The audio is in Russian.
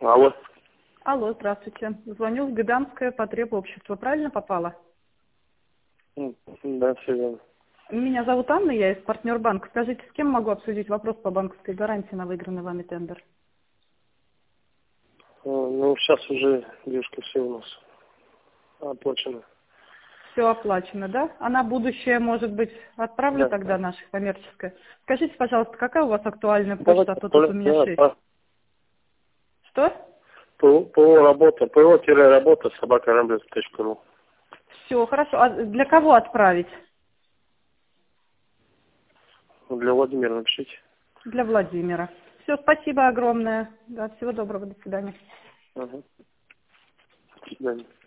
Алло. Алло, здравствуйте. Звоню в Гыданское потребообщество. Правильно попала? Да, все верно. Меня зовут Анна, я из партнер-банка. Скажите, с кем могу обсудить вопрос по банковской гарантии на выигранный вами тендер? Ну, сейчас уже, девушка, все у нас оплачено. Все оплачено, да? А на будущее, может быть, отправлю Да. тогда наше коммерческое. Скажите, пожалуйста, какая у вас актуальная почта? Давайте, А то тут у меня 6. Что? ПО работа, ПО-работа, собакарамблес.ру. Все, хорошо. А для кого отправить? Для Владимира напишите. Для Владимира. Все, спасибо огромное. Да, всего доброго, до свидания. Ага. До свидания.